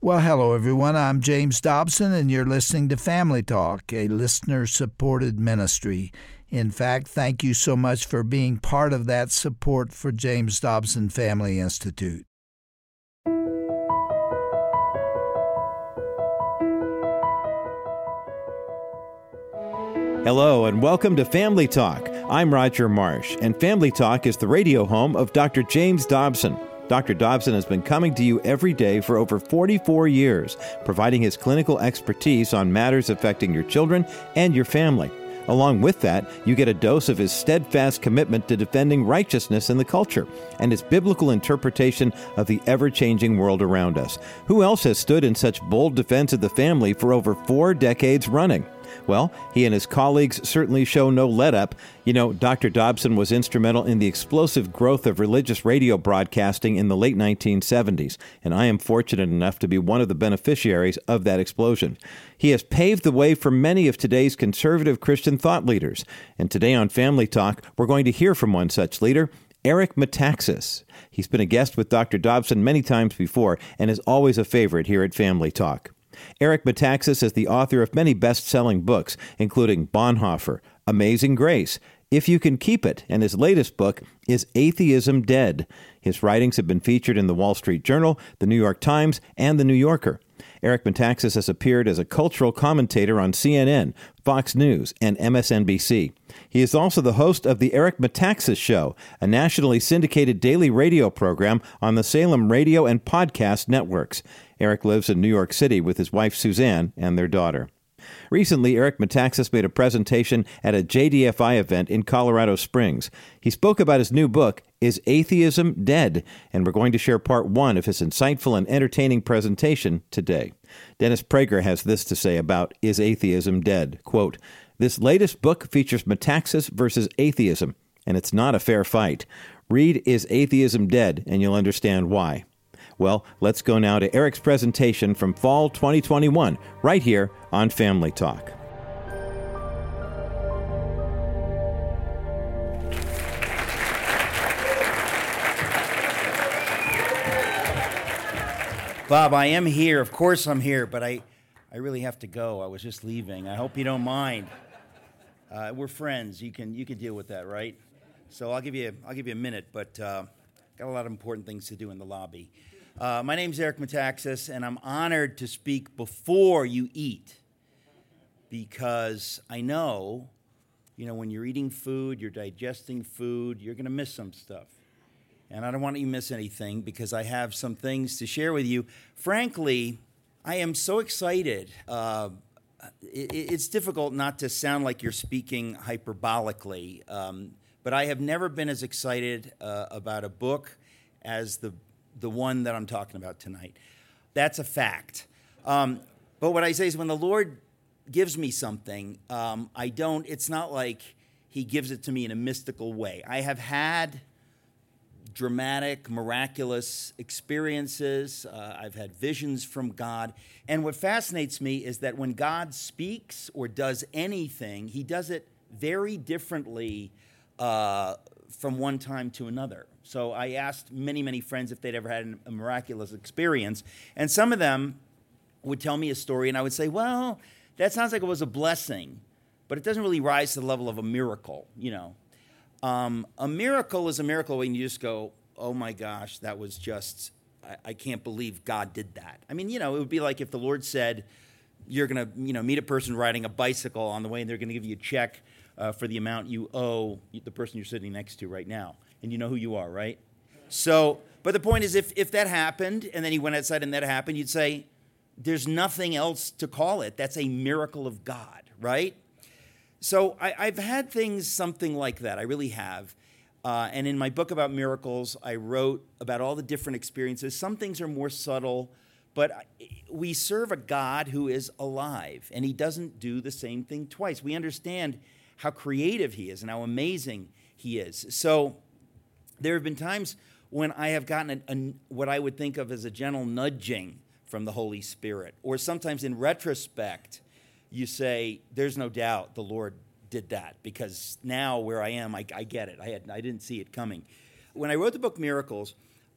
Well, hello, everyone. I'm James Dobson, and you're listening to Family Talk, a listener-supported ministry. In fact, thank you so much for being part of that support for James Dobson Family Institute. Hello, and welcome to Family Talk. I'm Roger Marsh, and Family Talk is the radio home of Dr. James Dobson. Dr. Dobson has been coming to you every day for over 44 years, providing his clinical expertise on matters affecting your children and your family. Along with that, you get a dose of his steadfast commitment to defending righteousness in the culture and his biblical interpretation of the ever-changing world around us. Who else has stood in such bold defense of the family for over 4 decades running? Well, he and his colleagues certainly show no let-up. You know, Dr. Dobson was instrumental in the explosive growth of religious radio broadcasting in the late 1970s, and I am fortunate enough to be one of the beneficiaries of that explosion. He has paved the way for many of today's conservative Christian thought leaders, and today on Family Talk, we're going to hear from one such leader, Eric Metaxas. He's been a guest with Dr. Dobson many times before and is always a favorite here at Family Talk. Eric Metaxas is the author of many best-selling books, including Bonhoeffer, Amazing Grace, If You Can Keep It, and his latest book is Atheism Dead. His writings have been featured in the Wall Street Journal, the New York Times, and the New Yorker. Eric Metaxas has appeared as a cultural commentator on CNN, Fox News, and MSNBC. He is also the host of The Eric Metaxas Show, a nationally syndicated daily radio program on the Salem Radio and Podcast networks. Eric lives in New York City with his wife Suzanne and their daughter. Recently, Eric Metaxas made a presentation at a JDFI event in Colorado Springs. He spoke about his new book, Is Atheism Dead? And we're going to share part 1 of his insightful and entertaining presentation today. Dennis Prager has this to say about Is Atheism Dead? Quote, "This latest book features Metaxas versus atheism, and it's not a fair fight. Read Is Atheism Dead? And you'll understand why." Well, let's go now to Eric's presentation from fall 2021, right here on Family Talk. Bob, I am here. Of course I'm here, but I really have to go. I was just leaving. I hope you don't mind. We're friends. You can deal with that, right? So I'll give you a minute, but got a lot of important things to do in the lobby. My name's Eric Metaxas, and I'm honored to speak before you eat, because I know, when you're eating food, you're digesting food, you're going to miss some stuff. And I don't want you to miss anything, because I have some things to share with you. Frankly, I am so excited. It's difficult not to sound like you're speaking hyperbolically, but I have never been as excited about a book as the one that I'm talking about tonight. That's a fact. But what I say is when the Lord gives me something, it's not like he gives it to me in a mystical way. I have had dramatic, miraculous experiences. I've had visions from God. And what fascinates me is that when God speaks or does anything, he does it very differently from one time to another. So I asked many, many friends if they'd ever had a miraculous experience, and some of them would tell me a story, and I would say, well, that sounds like it was a blessing, but it doesn't really rise to the level of a miracle, A miracle is a miracle when you just go, oh my gosh, that was just, I can't believe God did that. I mean, it would be like if the Lord said, you're going to, meet a person riding a bicycle on the way, and they're going to give you a check for the amount you owe the person you're sitting next to right now. And you know who you are, right? So, but the point is, if that happened, and then he went outside and that happened, you'd say, there's nothing else to call it. That's a miracle of God, right? So I've had things something like that. I really have. And in my book about miracles, I wrote about all the different experiences. Some things are more subtle, but we serve a God who is alive, and he doesn't do the same thing twice. We understand how creative he is and how amazing he is. So there have been times when I have gotten what I would think of as a gentle nudging from the Holy Spirit. Or sometimes in retrospect, you say, there's no doubt the Lord did that, because now where I am, I get it. I didn't see it coming. When I wrote the book Miracles,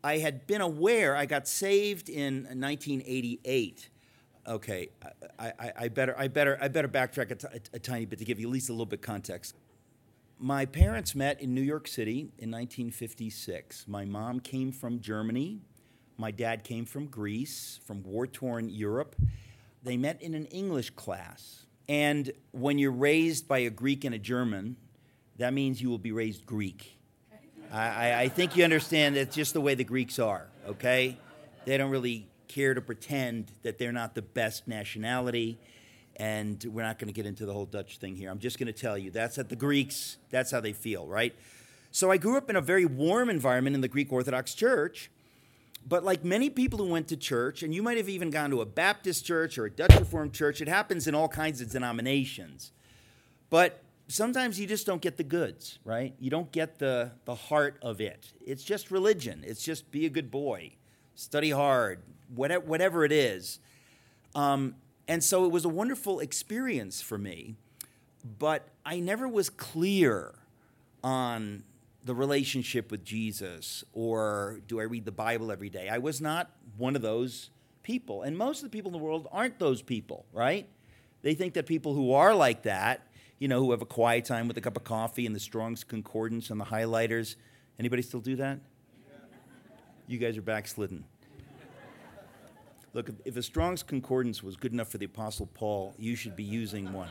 I had been aware. I got saved in 1988. Okay, I better backtrack a tiny bit to give you at least a little bit context. My parents met in New York City in 1956. My mom came from Germany. My dad came from Greece, from war-torn Europe. They met in an English class. And when you're raised by a Greek and a German, that means you will be raised Greek. I think you understand that's just the way the Greeks are, okay? They don't really care to pretend that they're not the best nationality. And we're not going to get into the whole Dutch thing here. I'm just going to tell you, that's at the Greeks, that's how they feel, right? So I grew up in a very warm environment in the Greek Orthodox Church. But like many people who went to church, and you might have even gone to a Baptist church or a Dutch Reformed church, it happens in all kinds of denominations. But sometimes you just don't get the goods, right? You don't get the heart of it. It's just religion. It's just be a good boy, study hard, whatever it is. And so it was a wonderful experience for me, but I never was clear on the relationship with Jesus, or do I read the Bible every day? I was not one of those people, and most of the people in the world aren't those people, right? They think that people who are like that, you know, who have a quiet time with a cup of coffee and the Strong's Concordance and the highlighters. Anybody still do that? You guys are backslidden. Look, if a Strong's Concordance was good enough for the Apostle Paul, you should be using one.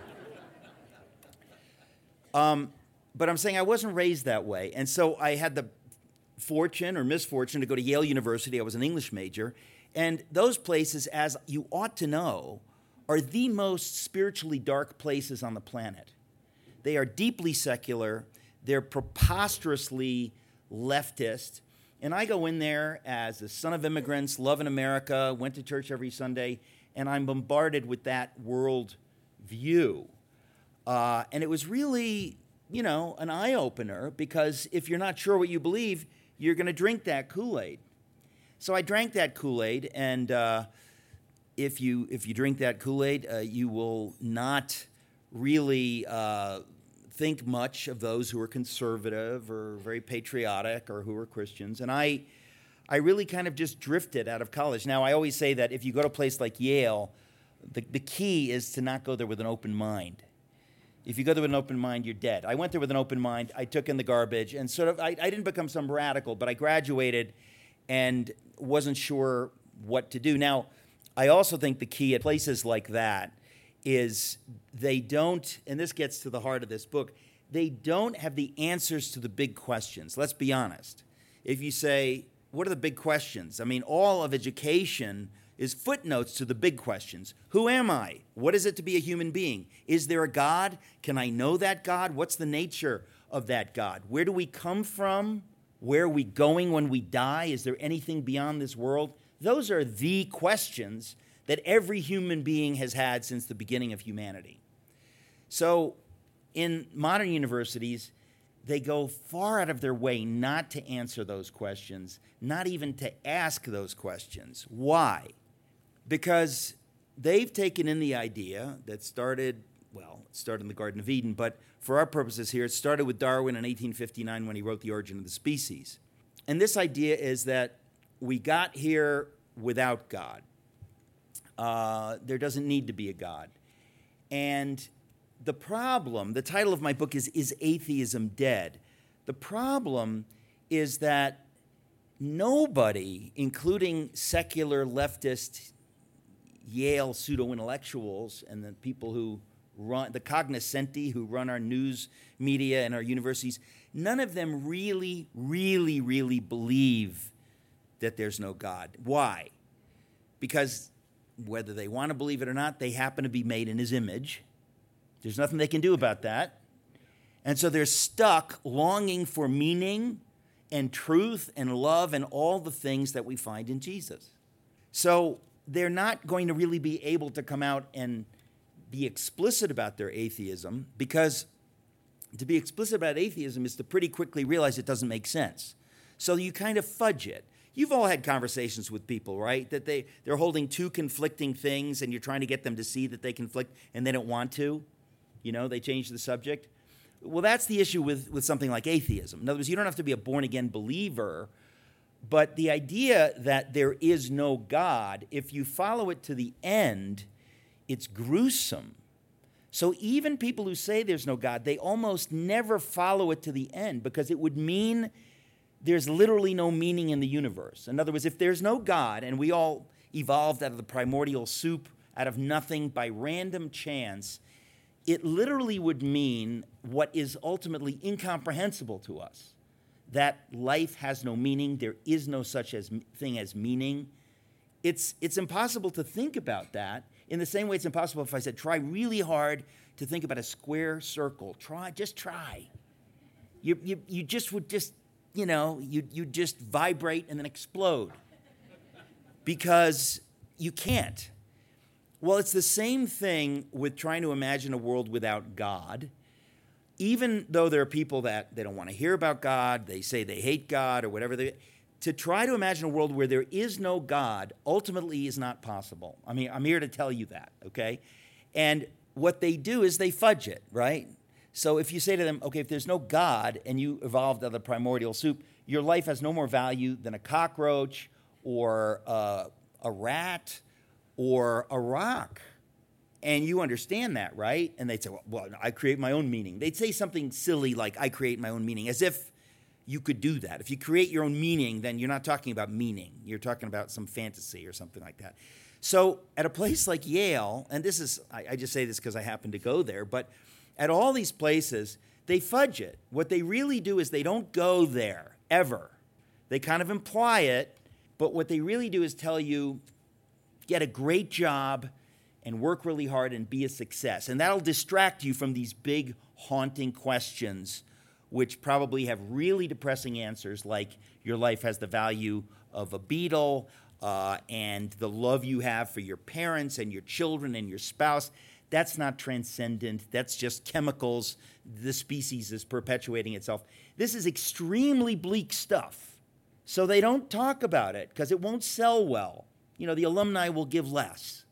But I'm saying I wasn't raised that way. And so I had the fortune or misfortune to go to Yale University. I was an English major. And those places, as you ought to know, are the most spiritually dark places on the planet. They are deeply secular. They're preposterously leftist. And I go in there as the son of immigrants, loving America, went to church every Sunday, and I'm bombarded with that world view. And it was really, you know, an eye-opener, because if you're not sure what you believe, you're going to drink that Kool-Aid. So I drank that Kool-Aid, and if you drink that Kool-Aid, you will not really think much of those who are conservative or very patriotic or who are Christians. And I really kind of just drifted out of college. Now, I always say that if you go to a place like Yale, the key is to not go there with an open mind. If you go there with an open mind, you're dead. I went there with an open mind. I took in the garbage, and sort of I didn't become some radical, but I graduated and wasn't sure what to do. Now, I also think the key at places like that is they don't, and this gets to the heart of this book, they don't have the answers to the big questions. Let's be honest. If you say, what are the big questions? I mean, all of education is footnotes to the big questions. Who am I? What is it to be a human being? Is there a God? Can I know that God? What's the nature of that God? Where do we come from? Where are we going when we die? Is there anything beyond this world? Those are the questions that every human being has had since the beginning of humanity. So in modern universities, they go far out of their way not to answer those questions, not even to ask those questions. Why? Because they've taken in the idea that started in the Garden of Eden, but for our purposes here, it started with Darwin in 1859 when he wrote The Origin of the Species. And this idea is that we got here without God. There doesn't need to be a God. And the problem, the title of my book is Atheism Dead? The problem is that nobody, including secular leftist Yale pseudo-intellectuals and the people who run, the cognoscenti who run our news media and our universities, none of them really believe that there's no God. Why? Because whether they want to believe it or not, they happen to be made in his image. There's nothing they can do about that. And so they're stuck longing for meaning and truth and love and all the things that we find in Jesus. So they're not going to really be able to come out and be explicit about their atheism, because to be explicit about atheism is to pretty quickly realize it doesn't make sense. So you kind of fudge it. You've all had conversations with people, right? That they're holding two conflicting things and you're trying to get them to see that they conflict and they don't want to. You know, they change the subject. Well, that's the issue with something like atheism. In other words, you don't have to be a born-again believer But the idea that there is no God, if you follow it to the end, it's gruesome. So even people who say there's no God, they almost never follow it to the end because it would mean there's literally no meaning in the universe. In other words, if there's no God and we all evolved out of the primordial soup, out of nothing by random chance, it literally would mean what is ultimately incomprehensible to us, that life has no meaning, there is no such thing as meaning. It's impossible to think about that in the same way it's impossible if I said, try really hard to think about a square circle. Just try. You just would just, you just vibrate and then explode because you can't. Well, it's the same thing with trying to imagine a world without God. Even though there are people that they don't want to hear about God, they say they hate God or whatever, to try to imagine a world where there is no God ultimately is not possible. I mean, I'm here to tell you that, okay? And what they do is they fudge it, right? So if you say to them, okay, if there's no God and you evolved out of the primordial soup, your life has no more value than a cockroach or a rat or a rock. And you understand that, right? And they'd say, well, I create my own meaning. They'd say something silly like, I create my own meaning, as if you could do that. If you create your own meaning, then you're not talking about meaning. You're talking about some fantasy or something like that. So at a place like Yale, and this is, I just say this because I happen to go there, but at all these places, they fudge it. What they really do is they don't go there, ever. They kind of imply it, but what they really do is tell you, get a great job, and work really hard and be a success. And that'll distract you from these big, haunting questions, which probably have really depressing answers, like your life has the value of a beetle, and the love you have for your parents and your children and your spouse. That's not transcendent. That's just chemicals. The species is perpetuating itself. This is extremely bleak stuff. So they don't talk about it because it won't sell well. The alumni will give less.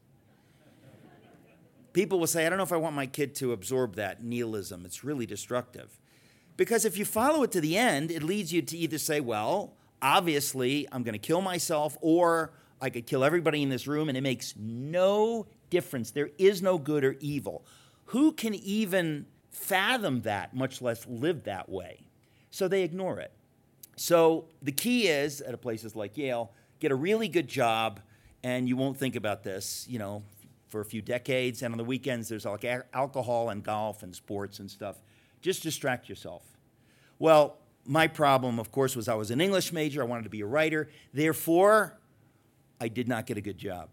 People will say, I don't know if I want my kid to absorb that nihilism. It's really destructive. Because if you follow it to the end, it leads you to either say, well, obviously, I'm going to kill myself, or I could kill everybody in this room, and it makes no difference. There is no good or evil. Who can even fathom that, much less live that way? So they ignore it. So the key is, at places like Yale, get a really good job, and you won't think about this, for a few decades, and on the weekends there's like alcohol and golf and sports and stuff. Just distract yourself. Well, my problem, of course, was I was an English major. I wanted to be a writer. Therefore, I did not get a good job.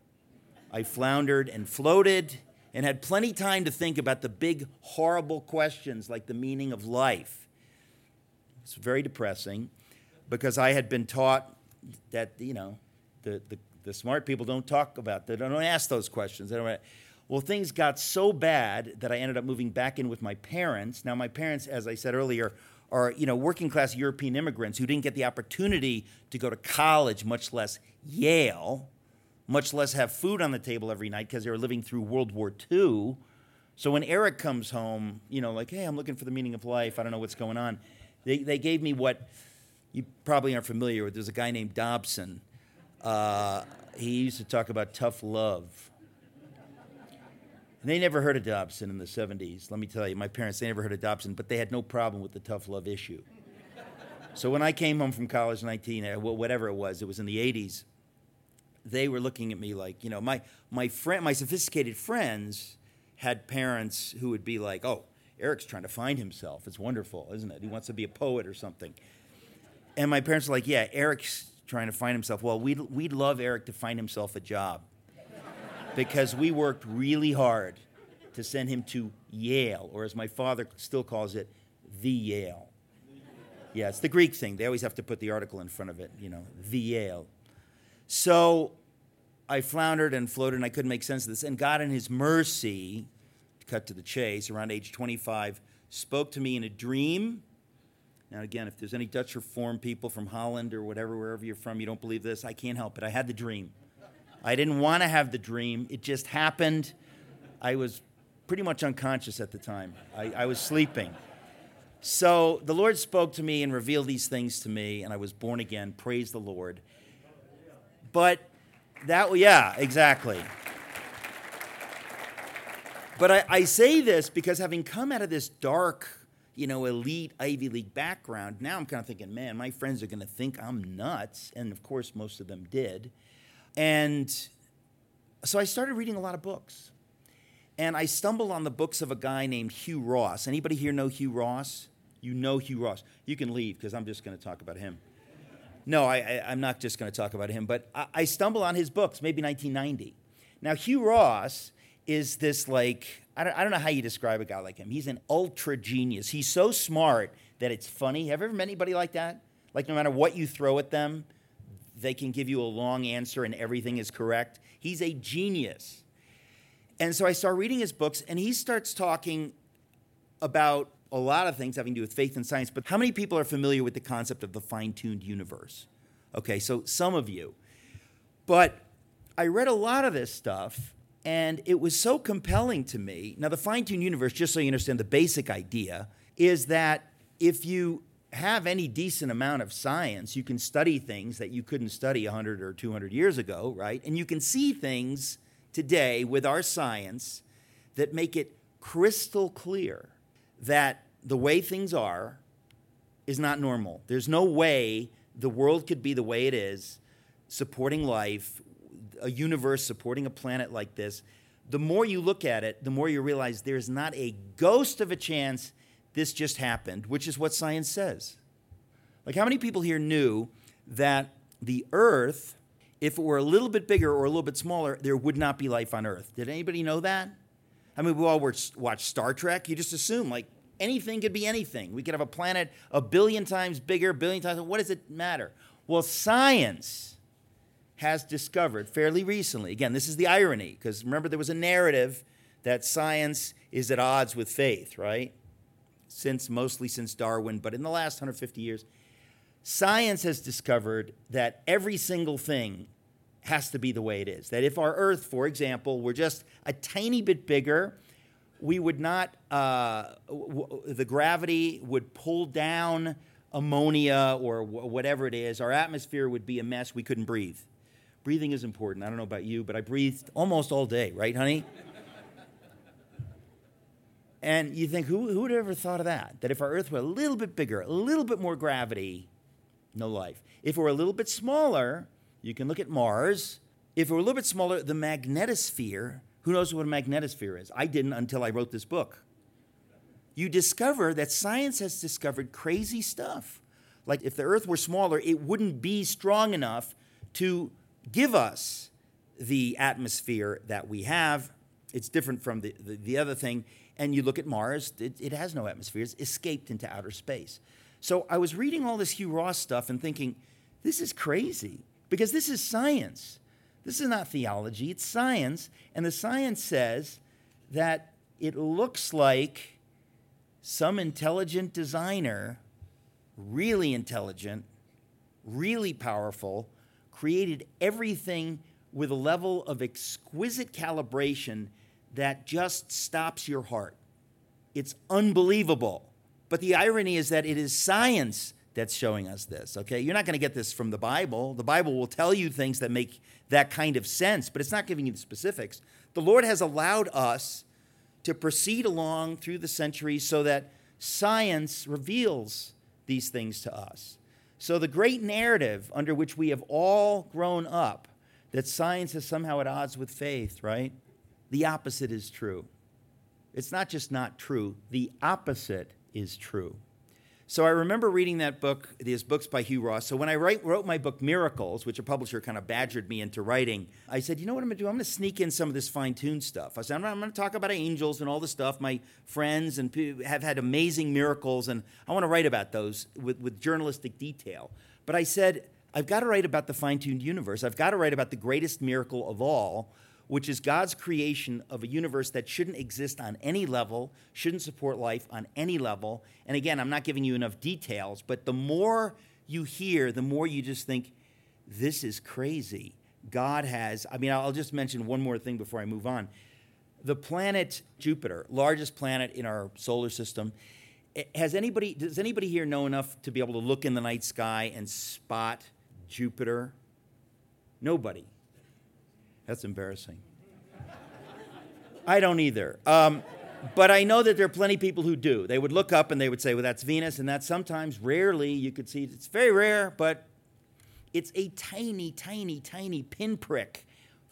I floundered and floated and had plenty of time to think about the big, horrible questions like the meaning of life. It's very depressing because I had been taught that, the smart people don't talk about that. They don't ask those questions. Well, things got so bad that I ended up moving back in with my parents. Now, my parents, as I said earlier, are working-class European immigrants who didn't get the opportunity to go to college, much less Yale, much less have food on the table every night because they were living through World War II. So when Eric comes home, like, hey, I'm looking for the meaning of life. I don't know what's going on. They gave me what you probably aren't familiar with. There's a guy named Dobson. He used to talk about tough love. And they never heard of Dobson in the 70s. Let me tell you, my parents, they never heard of Dobson, but they had no problem with the tough love issue. So when I came home from college, whatever it was in the 80s, they were looking at me like, my sophisticated friends had parents who would be like, oh, Eric's trying to find himself. It's wonderful, isn't it? He wants to be a poet or something. And my parents were like, yeah, Eric's trying to find himself. Well, we'd love Eric to find himself a job because we worked really hard to send him to Yale, or as my father still calls it, the Yale. Yeah, it's the Greek thing. They always have to put the article in front of it, the Yale. So I floundered and floated, and I couldn't make sense of this. And God, in his mercy, to cut to the chase, around age 25, spoke to me in a dream. Now, again, if there's any Dutch Reformed people from Holland or whatever, wherever you're from, you don't believe this, I can't help it. I had the dream. I didn't want to have the dream. It just happened. I was pretty much unconscious at the time. I was sleeping. So the Lord spoke to me and revealed these things to me, and I was born again. Praise the Lord. But yeah, exactly. But I say this because having come out of this dark, elite Ivy League background, now I'm kind of thinking, man, my friends are going to think I'm nuts. And of course, most of them did. And so I started reading a lot of books. And I stumbled on the books of a guy named Hugh Ross. Anybody here know Hugh Ross? You know Hugh Ross. You can leave because I'm just going to talk about him. No, I'm not just going to talk about him. But I stumbled on his books, maybe 1990. Now, Hugh Ross is this I don't know how you describe a guy like him. He's an ultra genius. He's so smart that it's funny. Have you ever met anybody like that? Like no matter what you throw at them, they can give you a long answer and everything is correct. He's a genius. And so I start reading his books, and he starts talking about a lot of things having to do with faith and science. But how many people are familiar with the concept of the fine-tuned universe? Okay, so some of you. But I read a lot of this stuff, and it was so compelling to me. Now, the fine-tuned universe, just so you understand the basic idea, is that if you have any decent amount of science, you can study things that you couldn't study 100 or 200 years ago, right? And you can see things today with our science that make it crystal clear that the way things are is not normal. There's no way the world could be the way it is, supporting life, a universe supporting a planet like this. The more you look at it, the more you realize there's not a ghost of a chance this just happened, which is what science says. Like, how many people here knew that the Earth, if it were a little bit bigger or a little bit smaller, there would not be life on Earth? Did anybody know that? I mean, we all watch Star Trek. You just assume, anything could be anything. We could have a planet a billion times bigger, billion times. What does it matter? Well, science has discovered fairly recently, again, this is the irony, because remember there was a narrative that science is at odds with faith, right? Mostly since Darwin, but in the last 150 years, science has discovered that every single thing has to be the way it is. That if our Earth, for example, were just a tiny bit bigger, we would not, the gravity would pull down ammonia or whatever it is. Our atmosphere would be a mess. We couldn't breathe. Breathing is important. I don't know about you, but I breathed almost all day, right, honey? And you think, who would have ever thought of that? That if our Earth were a little bit bigger, a little bit more gravity, no life. If it were a little bit smaller, you can look at Mars. If it were a little bit smaller, the magnetosphere, who knows what a magnetosphere is? I didn't until I wrote this book. You discover that science has discovered crazy stuff. Like if the Earth were smaller, it wouldn't be strong enough to give us the atmosphere that we have. It's different from the other thing. And you look at Mars, it has no atmosphere. It's escaped into outer space. So I was reading all this Hugh Ross stuff and thinking, this is crazy, because this is science. This is not theology, it's science. And the science says that it looks like some intelligent designer, really intelligent, really powerful, created everything with a level of exquisite calibration that just stops your heart. It's unbelievable. But the irony is that it is science that's showing us this, okay? You're not going to get this from the Bible. The Bible will tell you things that make that kind of sense, but it's not giving you the specifics. The Lord has allowed us to proceed along through the centuries so that science reveals these things to us. So the great narrative under which we have all grown up, that science is somehow at odds with faith, right? The opposite is true. It's not just not true. The opposite is true. So I remember reading that book, these books by Hugh Ross. So when I wrote my book, Miracles, which a publisher kind of badgered me into writing, I said, you know what I'm going to do? I'm going to sneak in some of this fine-tuned stuff. I said, I'm going to talk about angels and all the stuff. My friends and have had amazing miracles, and I want to write about those with journalistic detail. But I said, I've got to write about the fine-tuned universe. I've got to write about the greatest miracle of all, which is God's creation of a universe that shouldn't exist on any level, shouldn't support life on any level. And again, I'm not giving you enough details, but the more you hear, the more you just think, this is crazy. God has, I'll just mention one more thing before I move on. The planet Jupiter, largest planet in our solar system, does anybody here know enough to be able to look in the night sky and spot Jupiter? Nobody. That's embarrassing. I don't either. But I know that there are plenty of people who do. They would look up and they would say, well, that's Venus, and that's sometimes, rarely, you could see, it's very rare, but it's a tiny, tiny, tiny pinprick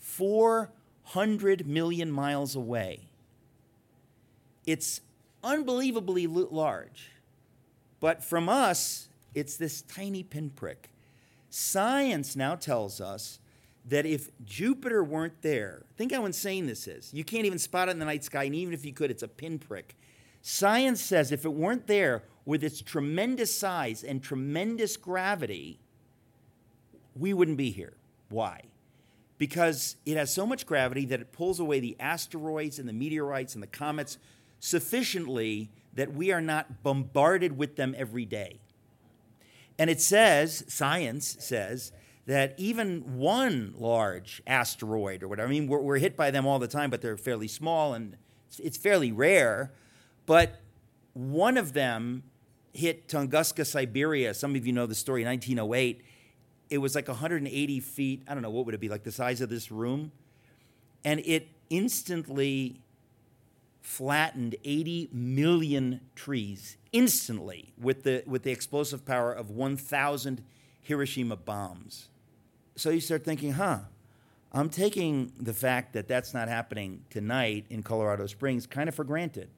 400 million miles away. It's unbelievably large. But from us, it's this tiny pinprick. Science now tells us that if Jupiter weren't there, think how insane this is. You can't even spot it in the night sky, and even if you could, it's a pinprick. Science says if it weren't there with its tremendous size and tremendous gravity, we wouldn't be here. Why? Because it has so much gravity that it pulls away the asteroids and the meteorites and the comets sufficiently that we are not bombarded with them every day. And it says, science says, that even one large asteroid or whatever, I mean, we're hit by them all the time, but they're fairly small and it's fairly rare, but one of them hit Tunguska, Siberia. Some of you know the story, 1908. It was like 180 feet, I don't know, what would it be, like the size of this room? And it instantly flattened 80 million trees, instantly, with the explosive power of 1,000 Hiroshima bombs. So you start thinking, I'm taking the fact that that's not happening tonight in Colorado Springs kind of for granted.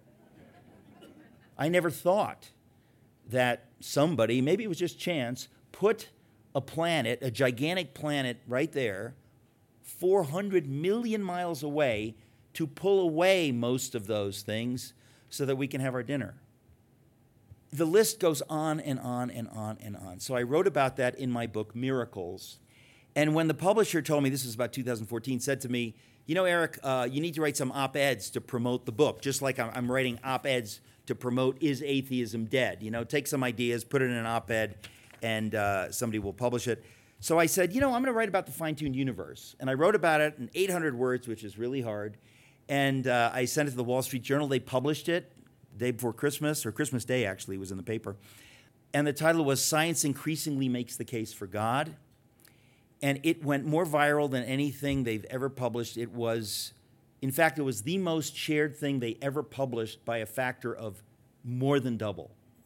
I never thought that somebody, maybe it was just chance, put a planet, a gigantic planet right there, 400 million miles away, to pull away most of those things so that we can have our dinner. The list goes on and on and on and on. So I wrote about that in my book, Miracles. And when the publisher told me, this was about 2014, said to me, you know, Eric, you need to write some op-eds to promote the book, just like I'm writing op-eds to promote Is Atheism Dead? You know, take some ideas, put it in an op-ed, and somebody will publish it. So I said, you know, I'm going to write about the fine-tuned universe. And I wrote about it in 800 words, which is really hard. And I sent it to the Wall Street Journal. They published it the day before Christmas, or Christmas Day, actually, was in the paper. And the title was Science Increasingly Makes the Case for God. And it went more viral than anything they've ever published. It was, in fact, it was the most shared thing they ever published by a factor of more than double.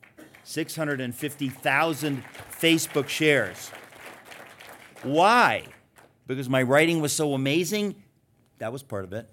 650,000 Facebook shares. Why? Because my writing was so amazing? That was part of it.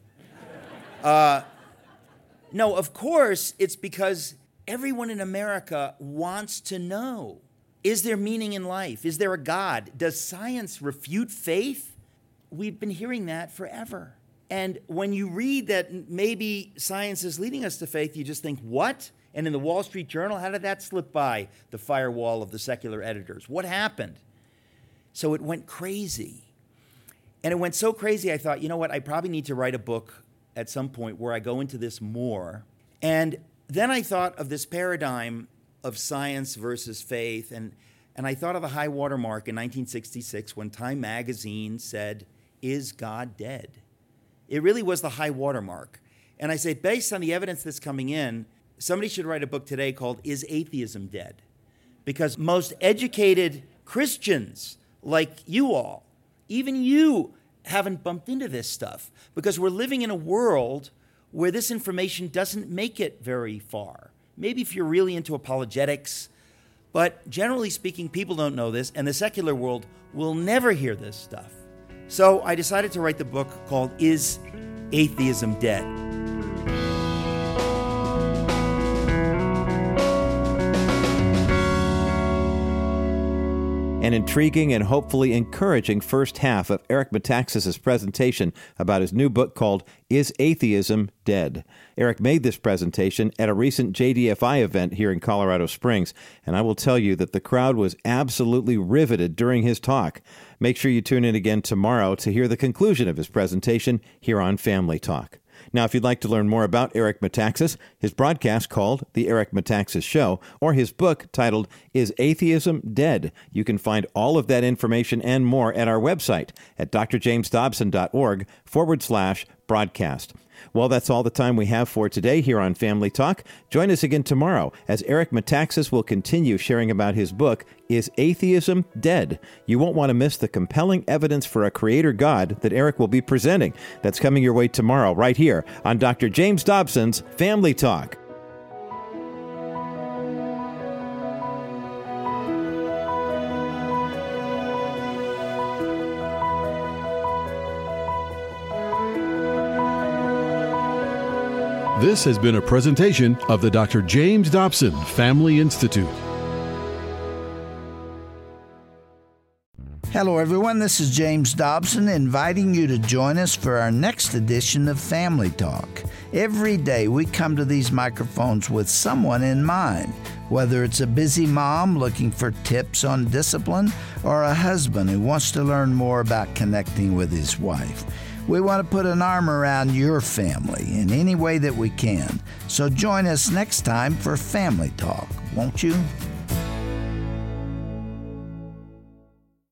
No, of course, it's because everyone in America wants to know. Is there meaning in life? Is there a God? Does science refute faith? We've been hearing that forever. And when you read that maybe science is leading us to faith, you just think, what? And in the Wall Street Journal, how did that slip by the firewall of the secular editors? What happened? So it went crazy. And it went so crazy, I thought, you know what, I probably need to write a book at some point where I go into this more. And then I thought of this paradigm of science versus faith, and I thought of the high water mark in 1966 when Time magazine said, "Is God dead?" It really was the high water mark. And I say, based on the evidence that's coming in, somebody should write a book today called Is Atheism Dead? Because most educated Christians like you all, even you, haven't bumped into this stuff because we're living in a world where this information doesn't make it very far. Maybe if you're really into apologetics, but generally speaking, people don't know this, and the secular world will never hear this stuff. So I decided to write the book called Is Atheism Dead? An intriguing and hopefully encouraging first half of Eric Metaxas' presentation about his new book called Is Atheism Dead? Eric made this presentation at a recent JDFI event here in Colorado Springs, and I will tell you that the crowd was absolutely riveted during his talk. Make sure you tune in again tomorrow to hear the conclusion of his presentation here on Family Talk. Now, if you'd like to learn more about Eric Metaxas, his broadcast called The Eric Metaxas Show, or his book titled Is Atheism Dead? You can find all of that information and more at our website at drjamesdobson.org/broadcast. Well, that's all the time we have for today here on Family Talk. Join us again tomorrow as Eric Metaxas will continue sharing about his book, Is Atheism Dead? You won't want to miss the compelling evidence for a creator God that Eric will be presenting. That's coming your way tomorrow right here on Dr. James Dobson's Family Talk. This has been a presentation of the Dr. James Dobson Family Institute. Hello, everyone. This is James Dobson inviting you to join us for our next edition of Family Talk. Every day we come to these microphones with someone in mind, whether it's a busy mom looking for tips on discipline or a husband who wants to learn more about connecting with his wife. We want to put an arm around your family in any way that we can. So join us next time for Family Talk, won't you?